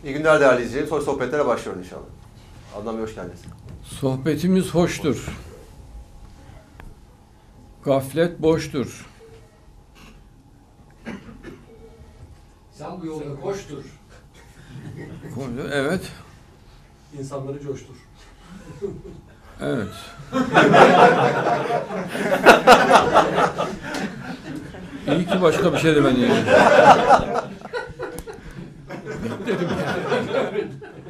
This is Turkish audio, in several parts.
İyi günler değerli izleyicilerim. Sonra sohbetlere başlıyoruz inşallah. Adnan Bey hoş geldiniz. Sohbetimiz hoştur. Gaflet boştur. Sen bu yolda koştur. Evet. İnsanları coştur. Evet. İyi ki başka bir şey demedi yani. Dedim yani.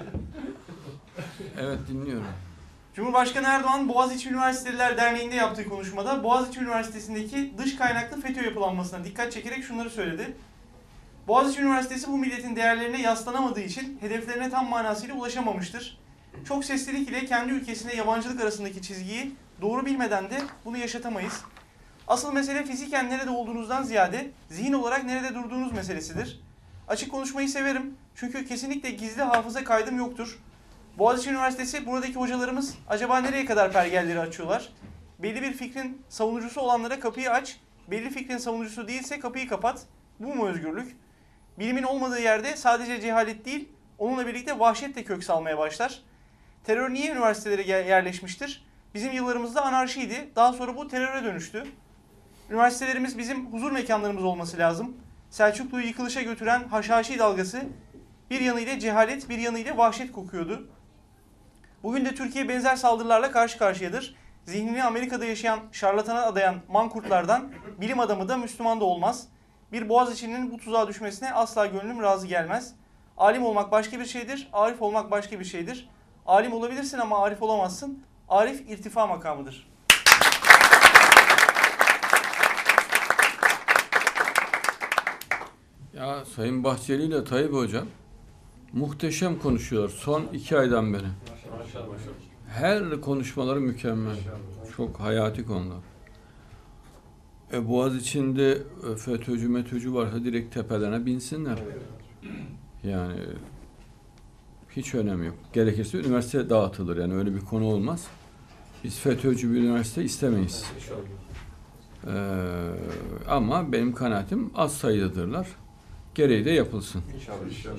Evet, dinliyorum. Cumhurbaşkanı Erdoğan, Boğaziçi Üniversiteliler Derneği'nde yaptığı konuşmada Boğaziçi Üniversitesi'ndeki dış kaynaklı FETÖ yapılanmasına dikkat çekerek şunları söyledi. Boğaziçi Üniversitesi bu milletin değerlerine yaslanamadığı için hedeflerine tam manasıyla ulaşamamıştır. Çok seslilik ile kendi ülkesine yabancılık arasındaki çizgiyi doğru bilmeden de bunu yaşatamayız. Asıl mesele fiziken nerede olduğunuzdan ziyade zihin olarak nerede durduğunuz meselesidir. Açık konuşmayı severim çünkü kesinlikle gizli hafıza kaydım yoktur. Boğaziçi Üniversitesi, buradaki hocalarımız acaba nereye kadar pergelleri açıyorlar? Belli bir fikrin savunucusu olanlara kapıyı aç, belli fikrin savunucusu değilse kapıyı kapat. Bu mu özgürlük? Bilimin olmadığı yerde sadece cehalet değil, onunla birlikte vahşet de kök salmaya başlar. Terör niye üniversitelere yerleşmiştir? Bizim yıllarımızda anarşiydi, daha sonra bu teröre dönüştü. Üniversitelerimiz bizim huzur mekanlarımız olması lazım. Selçuklu'yu yıkılışa götüren Haşhaşi dalgası bir yanıyla cehalet, bir yanıyla vahşet kokuyordu. Bugün de Türkiye benzer saldırılarla karşı karşıyadır. Zihnini Amerika'da yaşayan, şarlatana adayan mankurtlardan bilim adamı da Müslüman da olmaz. Bir Boğaziçi'nin bu tuzağa düşmesine asla gönlüm razı gelmez. Alim olmak başka bir şeydir, arif olmak başka bir şeydir. Alim olabilirsin ama arif olamazsın. Arif irtifa makamıdır. Ya Sayın Bahçeli ile Tayyip Hocam muhteşem konuşuyor son 2 aydan beri. Her konuşmaları mükemmel. Çok hayati konular. Boğaziçi'nde FETÖ'cü METÖ'cü varsa direkt tepelerine binsinler. Yani hiç önemi yok. Gerekirse üniversite dağıtılır. Yani öyle bir konu olmaz. Biz FETÖ'cü bir üniversite istemeyiz. Ama benim kanaatim az sayıdadırlar. Gereği de yapılsın. İnşallah.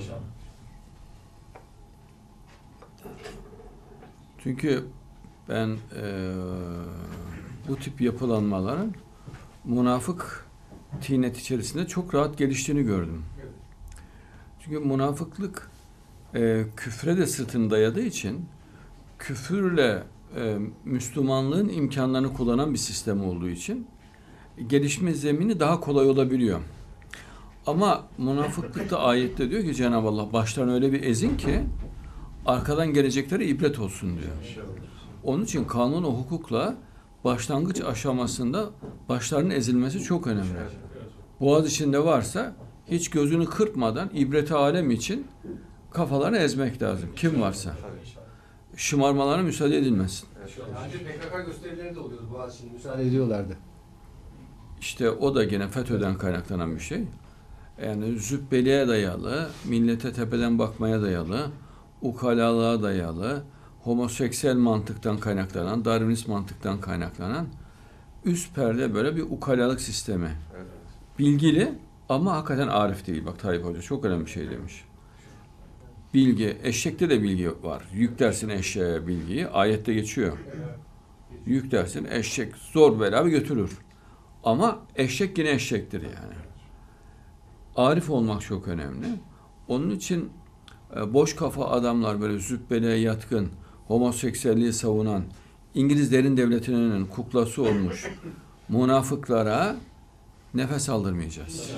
Çünkü ben bu tip yapılanmaların münafık tinet içerisinde çok rahat geliştiğini gördüm. Çünkü münafıklık küfre de sırtını dayadığı için küfürle Müslümanlığın imkanlarını kullanan bir sistem olduğu için gelişme zemini daha kolay olabiliyor. Ama münafıklıkta ayette diyor ki Cenab-ı Allah başlarına öyle bir ezin ki arkadan geleceklere ibret olsun diyor. Onun için kanun ve hukukla başlangıç aşamasında başlarının ezilmesi çok önemli. Boğaz içinde varsa hiç gözünü kırpmadan ibreti alem için kafalarını ezmek lazım. Kim varsa. Şımarmalarına müsaade edilmesin. Önce PKK gösterileri de oluyordu Boğaziçi'nde. Müsaade ediyorlardı. İşte o da gene FETÖ'den kaynaklanan bir şey. Yani züppeliğe dayalı, millete tepeden bakmaya dayalı, ukalalığa dayalı, homoseksüel mantıktan kaynaklanan, Darwinist mantıktan kaynaklanan üst perde böyle bir ukalalık sistemi. Evet. Bilgili ama hakikaten arif değil. Bak Tayyip Hoca çok önemli bir şey demiş. Bilgi, eşekte de bilgi var. Yüklersin eşeğe bilgiyi, ayette geçiyor. Yüklersin, eşek zor bela götürür. Ama eşek yine eşektir yani. Arif olmak çok önemli. Onun için boş kafa adamlar böyle züppeliğe yatkın, homoseksüelliği savunan, İngiliz derin devletinin kuklası olmuş münafıklara nefes aldırmayacağız.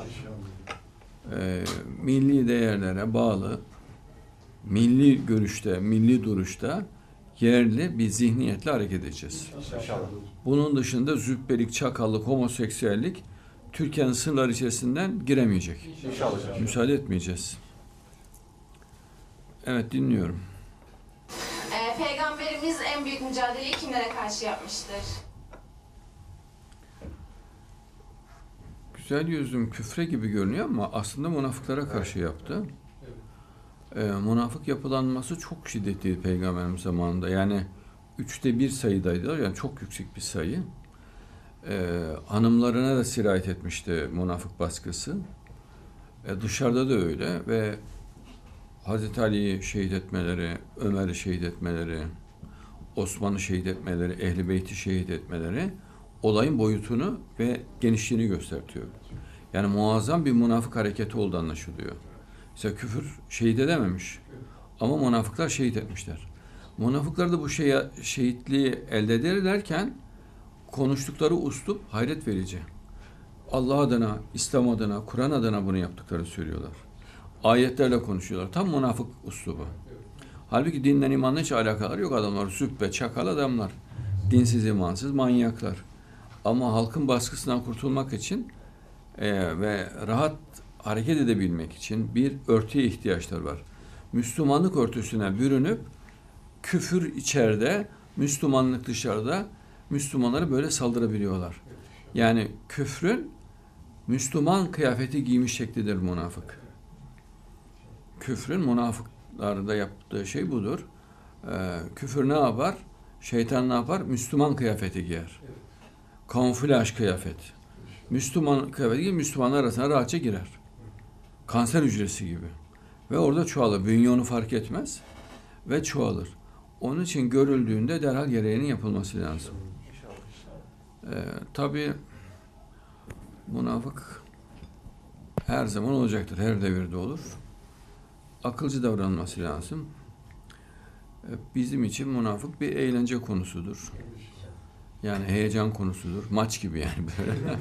Milli değerlere bağlı, milli görüşte, milli duruşta yerli bir zihniyetle hareket edeceğiz. İnşallah. Bunun dışında züppelik, çakallık, homoseksüellik Türkiye'nin sınırları içerisinden giremeyecek. İnşallah. Müsaade etmeyeceğiz. Evet, dinliyorum. Peygamberimiz en büyük mücadeleyi kimlere karşı yapmıştır? Güzel yüzüm küfre gibi görünüyor ama aslında münafıklara karşı yaptı. Münafık yapılanması çok şiddetliydi Peygamberimiz zamanında. Yani 1/3 sayıdaydılar. Yani çok yüksek bir sayı. Hanımlarına da sirayet etmişti münafık baskısı. Dışarıda da öyle ve Hazreti Ali'yi şehit etmeleri, Ömer'i şehit etmeleri, Osman'ı şehit etmeleri, Ehl-i Beyt'i şehit etmeleri olayın boyutunu ve genişliğini gösteriyor. Yani muazzam bir münafık hareketi oldu anlaşılıyor. Mesela küfür şehit edememiş ama münafıklar şehit etmişler. Münafıklar da bu şehitliği elde ederlerken konuştukları üslup hayret verici. Allah adına, İslam adına, Kur'an adına bunu yaptıklarını söylüyorlar. Ayetlerle konuşuyorlar. Tam münafık üslubu. Halbuki dinle imanla hiç alakaları yok adamlar. Züppe, çakal adamlar. Dinsiz, imansız manyaklar. Ama halkın baskısından kurtulmak için ve rahat hareket edebilmek için bir örtüye ihtiyaçları var. Müslümanlık örtüsüne bürünüp küfür içeride, Müslümanlık dışarıda Müslümanlara böyle saldırabiliyorlar. Yani küfrün Müslüman kıyafeti giymiş şeklidir münafık. Küfrün münafıklarda yaptığı şey budur. Küfür ne yapar? Şeytan ne yapar? Müslüman kıyafeti giyer. Kamuflaj kıyafet. Müslüman kıyafeti giyer, Müslümanlar arasına rahatça girer. Kanser hücresi gibi. Ve orada çoğalır. Bünye onu fark etmez ve çoğalır. Onun için görüldüğünde derhal gereğinin yapılması lazım. Tabii münafık her zaman olacaktır. Her devirde olur. Akılcı davranması lazım. Bizim için münafık bir eğlence konusudur. Yani heyecan konusudur. Maç gibi yani böyle.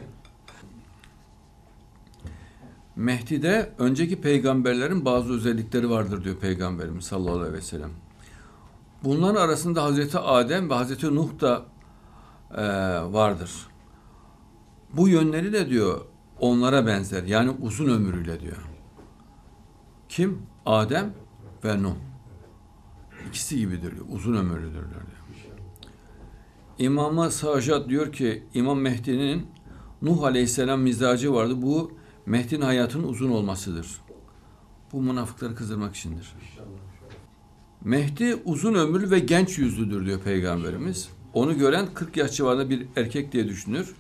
Mehdi'de önceki peygamberlerin bazı özellikleri vardır diyor Peygamberimiz sallallahu aleyhi ve sellem. Bunların arasında Hazreti Adem ve Hazreti Nuh da vardır. Bu yönleri de diyor onlara benzer. Yani uzun ömürüyle diyor. Kim? Adem ve Nuh. İkisi gibidir diyor. Uzun ömürlüdürler diyor. İmam-ı Sacad diyor ki İmam Mehdi'nin Nuh Aleyhisselam mizacı vardı. Bu Mehdi'nin hayatının uzun olmasıdır. Bu münafıkları kızdırmak içindir. Mehdi uzun ömürlü ve genç yüzlüdür diyor Peygamberimiz. Onu gören 40 yaş civarında bir erkek diye düşünür.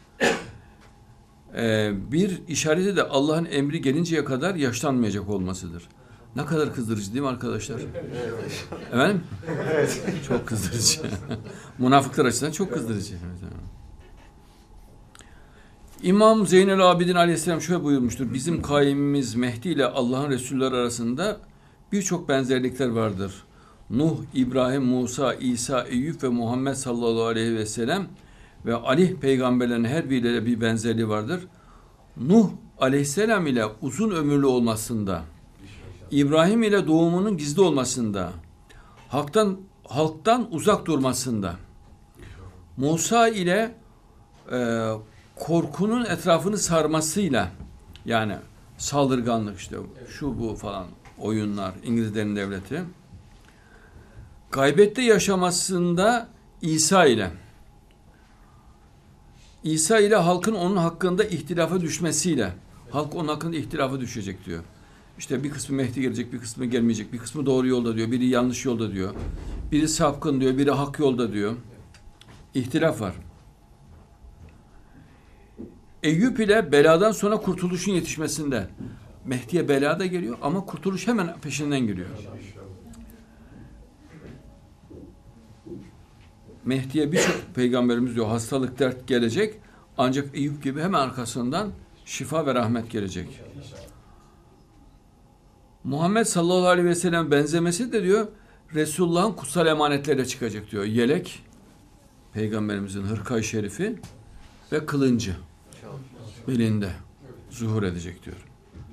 Bir işareti de Allah'ın emri gelinceye kadar yaşlanmayacak olmasıdır. Ne kadar kızdırıcı değil mi arkadaşlar? Efendim? Evet. Çok kızdırıcı. Münafıklar açısından çok kızdırıcı. İmam Zeynel Abidin Aleyhisselam şöyle buyurmuştur. Bizim kaimimiz Mehdi ile Allah'ın Resulleri arasında birçok benzerlikler vardır. Nuh, İbrahim, Musa, İsa, Eyüp ve Muhammed sallallahu aleyhi ve sellem ve Ali peygamberlerin her biriyle bir benzerliği vardır. Nuh aleyhisselam ile uzun ömürlü olmasında, İbrahim ile doğumunun gizli olmasında, halktan uzak durmasında, Musa ile korkunun etrafını sarmasıyla, yani saldırganlık işte şu bu falan oyunlar, İngilizlerin devleti, gaybette yaşamasında İsa ile halkın onun hakkında ihtilafa düşmesiyle, halk onun hakkında ihtilafa düşecek diyor. İşte bir kısmı Mehdi gelecek, bir kısmı gelmeyecek, bir kısmı doğru yolda diyor, biri yanlış yolda diyor, biri sapkın diyor, biri hak yolda diyor. İhtilaf var. Eyüp ile beladan sonra kurtuluşun yetişmesinde, Mehdi'ye bela da geliyor ama kurtuluş hemen peşinden geliyor. Mehdi'ye birçok peygamberimiz diyor hastalık, dert gelecek ancak Eyüp gibi hemen arkasından şifa ve rahmet gelecek. Muhammed sallallahu aleyhi ve sellem benzemesi de diyor Resulullah'ın kutsal emanetleriyle çıkacak diyor. Yelek, peygamberimizin hırka-i şerifi ve kılıncı belinde zuhur edecek diyor.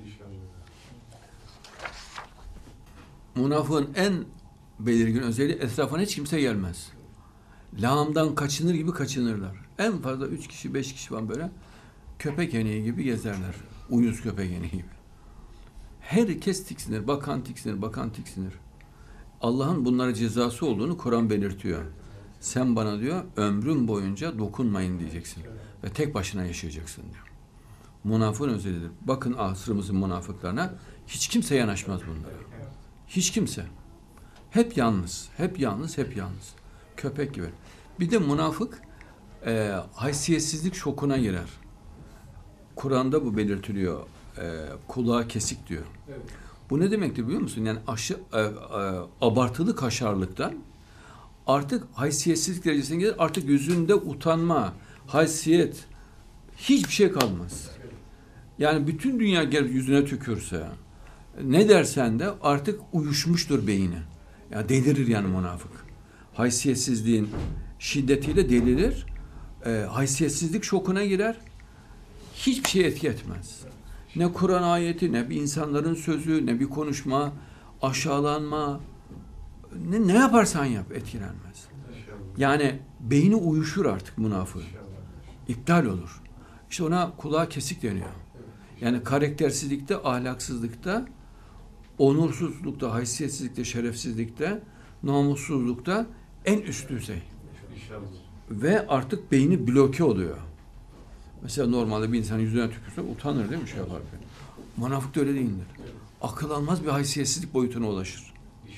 Münafığın en belirgin özelliği etrafına hiç kimse gelmez. Lağımdan kaçınır gibi kaçınırlar. En fazla 3 kişi, 5 kişi falan böyle köpek eneği gibi gezerler. Uyuz köpek eneği gibi. Herkes tiksinir, bakan tiksinir, bakan tiksinir. Allah'ın bunlara cezası olduğunu Kur'an belirtiyor. Sen bana diyor ömrüm boyunca dokunmayın diyeceksin. Ve tek başına yaşayacaksın diyor. Münafığın özelliğidir. Bakın asrımızın münafıklarına hiç kimse yanaşmaz bunlara. Hiç kimse. Hep yalnız, hep yalnız, hep yalnız. Köpek gibi. Bir de münafık haysiyetsizlik şokuna girer. Kur'an'da bu belirtiliyor. Kulağı kesik diyor. Evet. Bu ne demektir biliyor musun? Yani abartılı kaşarlıktan artık haysiyetsizlik derecesine gelir. Artık yüzünde utanma, haysiyet, hiçbir şey kalmaz. Yani bütün dünya gelip yüzüne tükürse, ne dersen de artık uyuşmuştur beyni. Ya delirir yani münafık. Haysiyetsizliğin şiddetiyle delirir. Haysiyetsizlik şokuna girer. Hiçbir şey etki etmez. Ne Kur'an ayeti, ne bir insanların sözü, ne bir konuşma, aşağılanma, ne yaparsan yap etkilenmez. Yani beyni uyuşur artık münafığın. İptal olur. İşte ona kulağa kesik deniyor. Yani karaktersizlikte, ahlaksızlıkta, onursuzlukta, haysiyetsizlikte, şerefsizlikte, namussuzlukta en üst düzey. Ve artık beyni bloke oluyor. Mesela normalde bir insan yüzüne tükürse utanır değil mi şey yaparken? Münafık da öyle değildir. Akıl almaz bir haysiyetsizlik boyutuna ulaşır.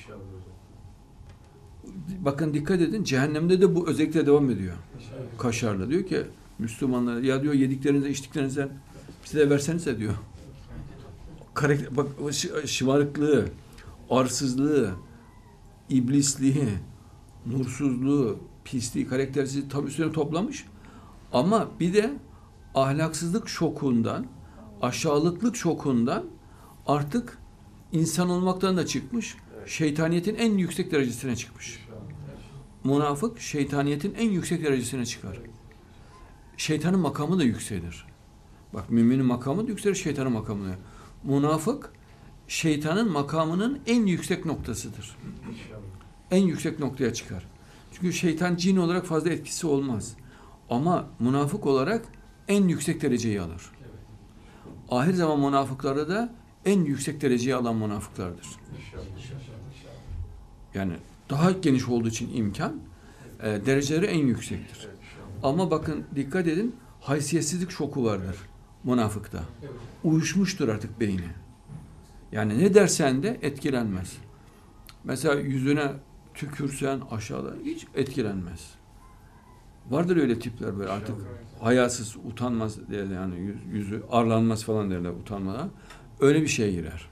Bakın dikkat edin, cehennemde de bu özellikle devam ediyor. Kaşarla diyor ki Müslümanlara, ya diyor yediklerinizden içtiklerinizden bize de versenize diyor. Bak şımarıklığı, arsızlığı, iblisliği, nursuzluğu, pisliği, karaktersizliği tam üstüne toplamış. Ama bir de ahlaksızlık şokundan, aşağılıklık şokundan artık insan olmaktan da çıkmış. Şeytaniyetin en yüksek derecesine çıkmış. Münafık şeytaniyetin en yüksek derecesine çıkar. Şeytanın makamı da yükselir. Bak müminin makamı da yükselir, şeytanın makamı da. Münafık şeytanın makamının en yüksek noktasıdır. En yüksek noktaya çıkar. Çünkü şeytan cin olarak fazla etkisi olmaz. Ama münafık olarak en yüksek dereceyi alır. Ahir zaman münafıkları da en yüksek dereceyi alan münafıklardır. Yani daha geniş olduğu için imkan, dereceleri en yüksektir. Ama bakın dikkat edin, haysiyetsizlik şoku vardır münafıkta. Uyuşmuştur artık beyni. Yani ne dersen de etkilenmez. Mesela yüzüne tükürsen aşağıda hiç etkilenmez. Vardır öyle tipler böyle artık hayasız, utanmaz derler yani yüzü arlanmaz falan derler utanmadan. Öyle bir şeye girer.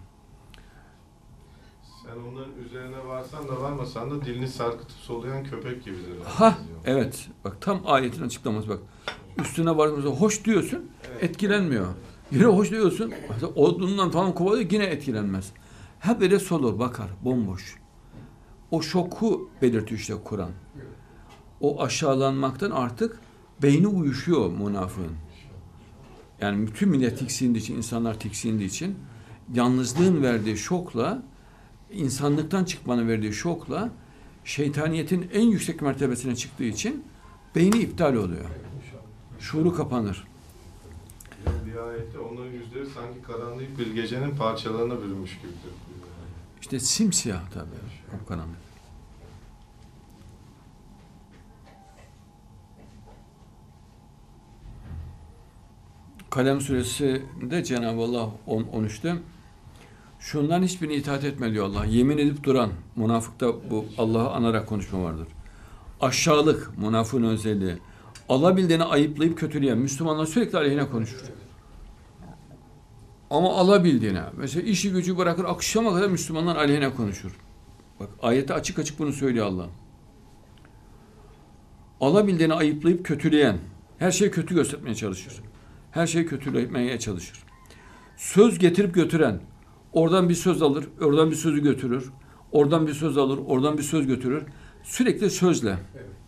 Sen onların üzerine varsan da varmasan da dilini sarkıtıp soluyan köpek gibidir. Ha evet bak tam ayetin açıklaması bak. Üstüne vardığımızda hoş diyorsun etkilenmiyor. Yine hoş diyorsun odundan falan kovalıyor yine etkilenmez. Hep böyle solur bakar bomboş. O şoku belirtiyor işte Kur'an. O aşağılanmaktan artık beyni uyuşuyor münafığın. Yani bütün millet tiksindiği için, insanlar tiksindiği için yalnızlığın verdiği şokla, insanlıktan çıkmanın verdiği şokla şeytaniyetin en yüksek mertebesine çıktığı için beyni iptal oluyor. Şuuru kapanır. Bir ayette onların yüzleri sanki karanlık bir gecenin parçalarına bürünmüş gibidir. İşte simsiyah tabii. O karanlık. Kalem suresinde Cenab-ı Allah 13'te şundan hiçbirini itaat etme diyor Allah. Yemin edip duran münafıkta bu Allah'ı anarak konuşma vardır. Aşağılık münafığın özelliği. Alabildiğini ayıplayıp kötüleyen Müslümanlar sürekli aleyhine konuşur. Ama alabildiğine mesela işi gücü bırakır akşama kadar Müslümanlar aleyhine konuşur. Bak ayette açık açık bunu söylüyor Allah. Alabildiğini ayıplayıp kötüleyen her şeyi kötü göstermeye çalışır. Her şeyi kötülemeye çalışır. Söz getirip götüren, oradan bir söz alır, oradan bir sözü götürür, oradan bir söz alır, oradan bir söz götürür. Sürekli sözle.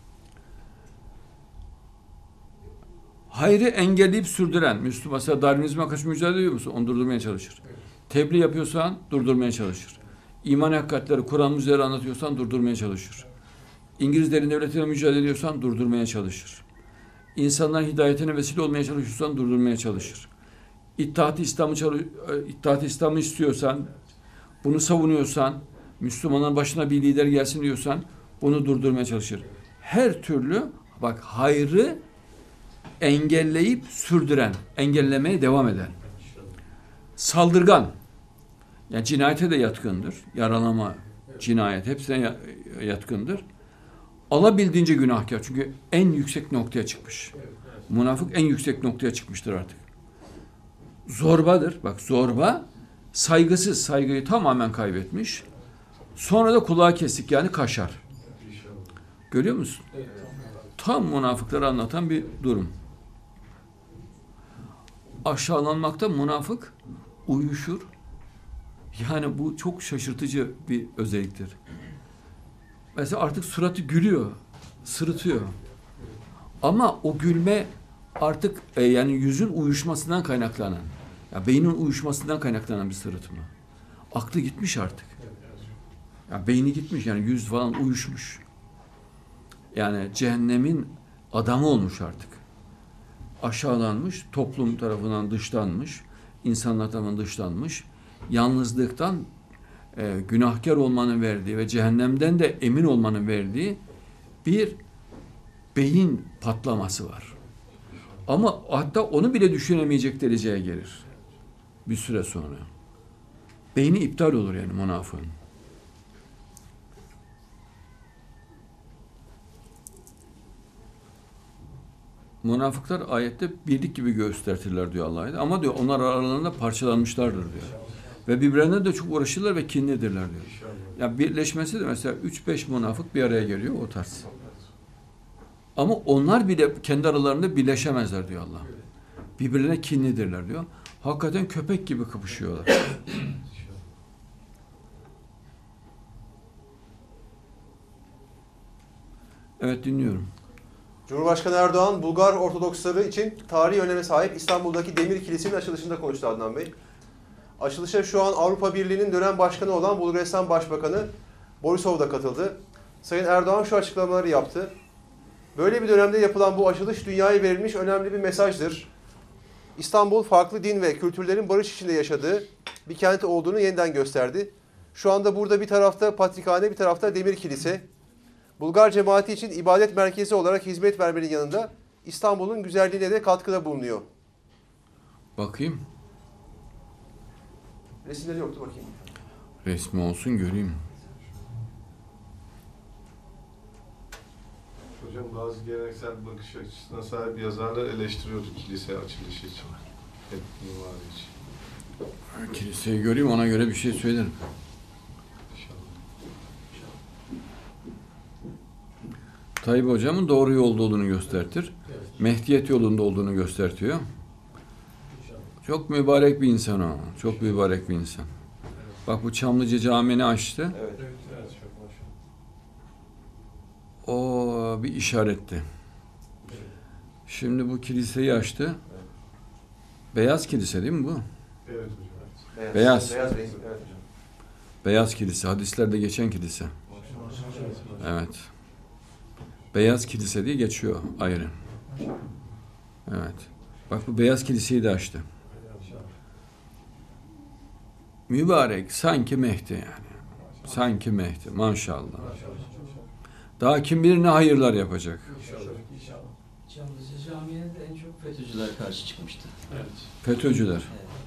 Hayrı engelleyip sürdüren, Müslüman, mesela Darwinizme karşı mücadele ediyor musun? Onu durdurmaya çalışır. Tebliğ yapıyorsan durdurmaya çalışır. İman hakikatleri Kur'an üzerine anlatıyorsan durdurmaya çalışır. İngilizlerin devletine mücadele ediyorsan durdurmaya çalışır. İnsanların hidayetine vesile olmaya çalışıyorsan durdurmaya çalışır. İttihat-ı İslam'ı istiyorsan, bunu savunuyorsan, Müslümanların başına bir lider gelsin diyorsan bunu durdurmaya çalışır. Her türlü bak hayrı engelleyip sürdüren, engellemeye devam eden. Saldırgan, yani cinayete de yatkındır. Yaralama, cinayet hepsine yatkındır. Alabildiğince günahkar. Çünkü en yüksek noktaya çıkmış. Münafık en yüksek noktaya çıkmıştır artık. Zorbadır. Bak zorba saygısız, saygıyı tamamen kaybetmiş. Sonra da kulağı kesik, yani kaşar. Görüyor musun? Tam münafıkları anlatan bir durum. Aşağılanmakta münafık uyuşur. Yani bu çok şaşırtıcı bir özelliktir. Mesela artık suratı gülüyor, sırıtıyor. Ama o gülme artık yani yüzün uyuşmasından kaynaklanan, ya beynin uyuşmasından kaynaklanan bir sırıtma. Aklı gitmiş artık. Ya beyni gitmiş, yani yüz falan uyuşmuş. Yani cehennemin adamı olmuş artık. Aşağılanmış, toplum tarafından dışlanmış, insanlar tarafından dışlanmış. Yalnızlıktan günahkar olmanın verdiği ve cehennemden de emin olmanın verdiği bir beyin patlaması var. Ama hatta onu bile düşünemeyecek dereceye gelir. Bir süre sonra. Beyni iptal olur yani münafığın. Münafıklar ayette birlik gibi göstertirler diyor Allah. Ama diyor onlar aralarında parçalanmışlardır diyor. Ve birbirlerine de çok uğraşırlar ve kinlidirler diyor. Yani birleşmesi de mesela 3-5 münafık bir araya geliyor o tarz. Ama onlar bile kendi aralarında birleşemezler diyor Allah. Birbirlerine kinlidirler diyor. Hakikaten köpek gibi kapışıyorlar. Evet, dinliyorum. Cumhurbaşkanı Erdoğan, Bulgar Ortodoksları için tarihi öneme sahip İstanbul'daki Demir Kilise'nin açılışında konuştu Adnan Bey. Açılışa şu an Avrupa Birliği'nin dönem başkanı olan Bulgaristan Başbakanı Borisov da katıldı. Sayın Erdoğan şu açıklamaları yaptı. Böyle bir dönemde yapılan bu açılış dünyaya verilmiş önemli bir mesajdır. İstanbul farklı din ve kültürlerin barış içinde yaşadığı bir kent olduğunu yeniden gösterdi. Şu anda burada bir tarafta patrikhane, bir tarafta Demir Kilise. Bulgar cemaati için ibadet merkezi olarak hizmet vermenin yanında İstanbul'un güzelliğine de katkıda bulunuyor. Bakayım. Resimleri yoktu, bakayım. Resmi olsun göreyim. Hocam bazı geleneksel bakış açısına sahip yazarlar eleştiriyordu kilise açılışı için. Hep mimari için. Kiliseyi göreyim, ona göre bir şey söylerim. İnşallah. Tayyip Hocam'ın doğru yolda olduğunu göstertir. Mehdiyet yolunda olduğunu göstertiyor. Çok mübarek bir insan o. Çok mübarek bir insan. Bak, bu Çamlıca Camii'ni açtı. Evet. O bir işaretti. Şimdi bu kiliseyi açtı. Beyaz kilise değil mi bu? Evet hocam. Beyaz. Beyaz renk, evet hocam. Beyaz kilise. Hadislerde geçen kilise. Evet. Beyaz kilise diye geçiyor ayrı. Evet. Bak, bu beyaz kiliseyi de açtı. Mübarek, sanki Mehdi yani. Sanki Mehdi, maşallah. Daha kim bilir ne hayırlar yapacak. Çamlıca Camii'ne de en çok FETÖ'cüler karşı çıkmıştı. FETÖ'cüler.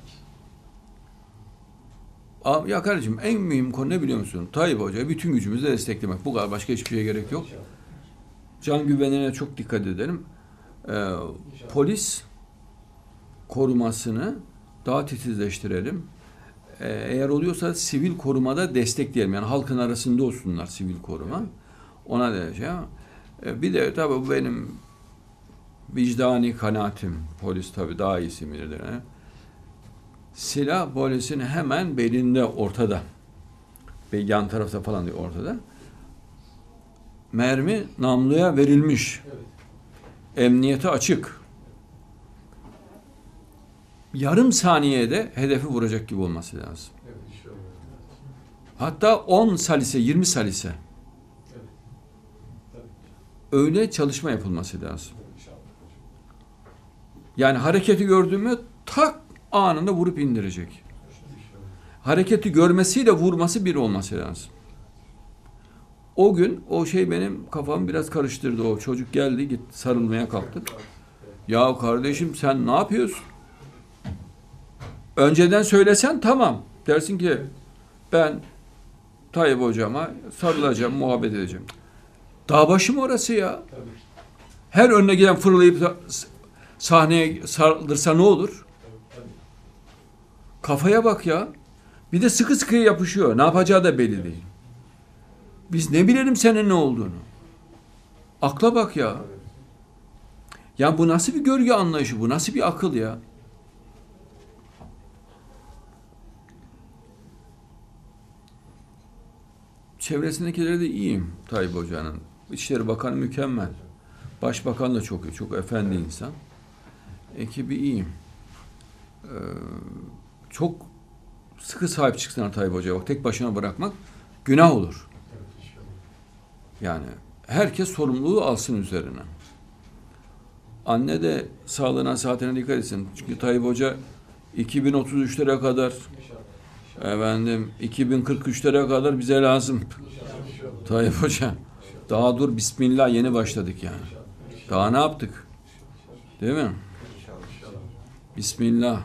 Ya kardeşim, en mühim konu ne biliyor musun? Tayyip Hoca'yı bütün gücümüzle desteklemek. Bu kadar, başka hiçbir şeye gerek yok. Can güvenliğine çok dikkat edelim. Polis korumasını daha titizleştirelim. Eğer oluyorsa sivil korumada destekleyelim. Yani halkın arasında olsunlar sivil koruma. Ona da şey. Bir de tabii bu benim vicdani kanaatim. Polis tabii daha iyisi bilir. Silah polisin hemen belinde, ortada. Yan tarafta falan değil, ortada. Mermi namluya verilmiş. Emniyete açık. Yarım saniyede hedefi vuracak gibi olması lazım. Hatta 10 salise, 20 salise. Öyle çalışma yapılması lazım. Yani hareketi gördüğümü tak anında vurup indirecek. Hareketi görmesiyle vurması bir olması lazım. O gün o şey benim kafamı biraz karıştırdı. O çocuk geldi, git sarılmaya kalktık. Ya kardeşim, sen ne yapıyorsun? Önceden söylesen tamam. Dersin ki ben Tayyip Hocama sarılacağım, muhabbet edeceğim. Dağ başı mı orası ya? Her önüne gelen fırlayıp sahneye saldırsa ne olur? Kafaya bak ya. Bir de sıkı sıkıya yapışıyor. Ne yapacağı da belli değil. Biz ne bilelim senin ne olduğunu. Akla bak ya. Ya bu nasıl bir görgü anlayışı, bu nasıl bir akıl ya? Çevresindekilere de iyiyim Tayyip Hoca'nın. İçişleri Bakanı mükemmel. Başbakan da çok iyi, çok efendi insan. Ekibi iyiyim. Çok sıkı sahip çıksınlar Tayyip Hoca'ya. Bak tek başına bırakmak günah olur. Yani herkes sorumluluğu alsın üzerine. Anne de sağlığına, saatine dikkat etsin. Çünkü Tayyip Hoca 2033'lere kadar 2043'lere kadar bize lazım. Tayyip Hoca. Daha dur bismillah yeni başladık yani. Daha ne yaptık? Değil mi? Bismillah.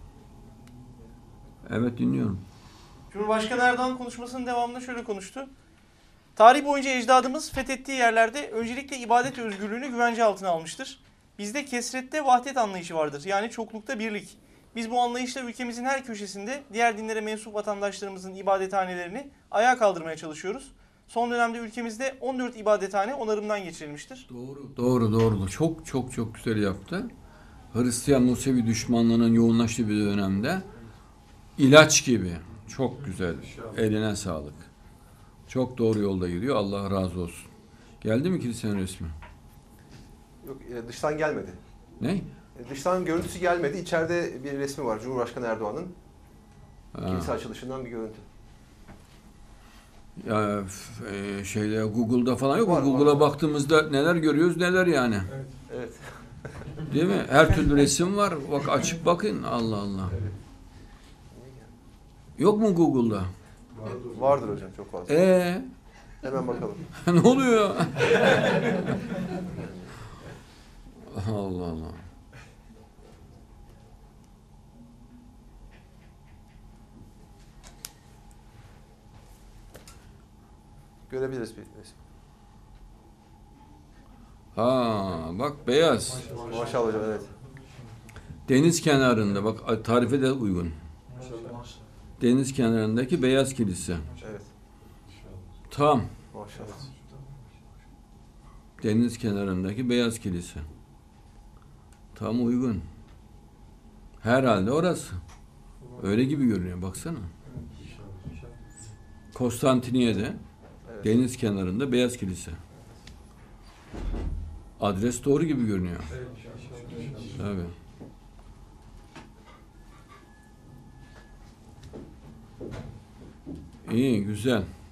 Evet dinliyorum. Cumhurbaşkanı Erdoğan konuşmasının devamında şöyle konuştu. Tarih boyunca ecdadımız fethettiği yerlerde öncelikle ibadet özgürlüğünü güvence altına almıştır. Bizde kesrette vahdet anlayışı vardır. Yani çoklukta birlik. Biz bu anlayışla ülkemizin her köşesinde diğer dinlere mensup vatandaşlarımızın ibadethanelerini ayağa kaldırmaya çalışıyoruz. Son dönemde ülkemizde 14 ibadethane onarımdan geçirilmiştir. Doğru. Çok güzel yaptı. Hristiyan Musevi düşmanlığının yoğunlaştığı bir dönemde ilaç gibi. Çok güzel. Eline sağlık. Çok doğru yolda gidiyor. Allah razı olsun. Geldi mi kilisenin resmi? Yok, dıştan gelmedi. Ne? Dıştan görüntüsü gelmedi. İçeride bir resmi var Cumhurbaşkanı Erdoğan'ın. Kilise açılışından bir görüntü. Ya şeyde Google'da falan yok mu? Var. Google'a baktığımızda neler görüyoruz neler yani. Evet. Değil mi? Her türlü resim var. Bak açıp bakın. Allah Allah. Yok mu Google'da? Vardır hocam, çok fazla. Hemen bakalım. Ne oluyor? Allah Allah. Görebiliriz bir resim. Ha, bak beyaz. Maşallah hocam, evet. Deniz kenarında bak tarife de uygun. Deniz kenarındaki beyaz kilise. Evet. Tam. Maşallah. Deniz kenarındaki beyaz kilise. Tam uygun. Herhalde orası. Öyle gibi görünüyor. Baksana. Konstantiniye'de Evet. deniz kenarında beyaz kilise. Adres doğru gibi görünüyor. Tabii. İyi, güzel.